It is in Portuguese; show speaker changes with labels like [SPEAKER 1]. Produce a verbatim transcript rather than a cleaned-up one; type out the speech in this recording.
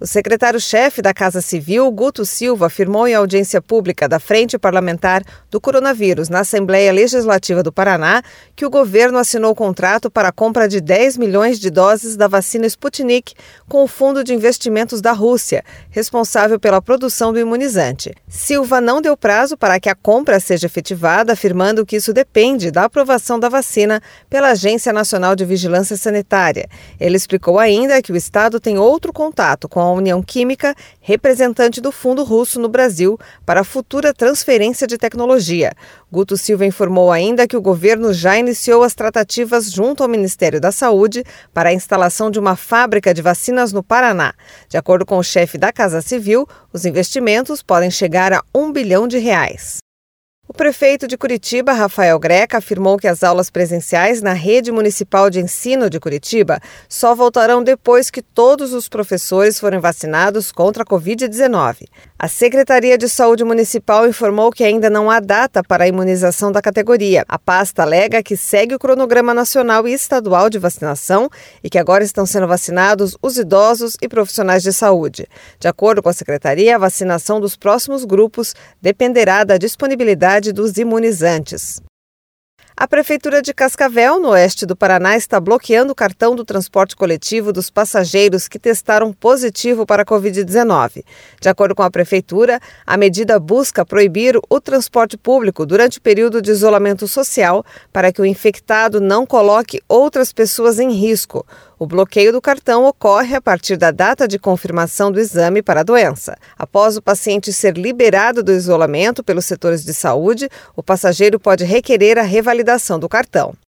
[SPEAKER 1] O secretário-chefe da Casa Civil, Guto Silva, afirmou em audiência pública da Frente Parlamentar do Coronavírus na Assembleia Legislativa do Paraná que o governo assinou o contrato para a compra de dez milhões de doses da vacina Sputnik com o Fundo de Investimentos da Rússia, responsável pela produção do imunizante. Silva não deu prazo para que a compra seja efetivada, afirmando que isso depende da aprovação da vacina pela Agência Nacional de Vigilância Sanitária. Ele explicou ainda que o Estado tem outro contato com a União Química, representante do Fundo Russo no Brasil, para a futura transferência de tecnologia. Guto Silva informou ainda que o governo já iniciou as tratativas junto ao Ministério da Saúde para a instalação de uma fábrica de vacinas no Paraná. De acordo com o chefe da Casa Civil, os investimentos podem chegar a um bilhão de reais. O prefeito de Curitiba, Rafael Greca, afirmou que as aulas presenciais na Rede Municipal de Ensino de Curitiba só voltarão depois que todos os professores forem vacinados contra a covid dezenove. A Secretaria de Saúde Municipal informou que ainda não há data para a imunização da categoria. A pasta alega que segue o cronograma nacional e estadual de vacinação e que agora estão sendo vacinados os idosos e profissionais de saúde. De acordo com a Secretaria, a vacinação dos próximos grupos dependerá da disponibilidade dos imunizantes. A Prefeitura de Cascavel, no oeste do Paraná, está bloqueando o cartão do transporte coletivo dos passageiros que testaram positivo para a covid dezenove. De acordo com a Prefeitura, a medida busca proibir o transporte público durante o período de isolamento social para que o infectado não coloque outras pessoas em risco. O bloqueio do cartão ocorre a partir da data de confirmação do exame para a doença. Após o paciente ser liberado do isolamento pelos setores de saúde, o passageiro pode requerer a revalidação do cartão.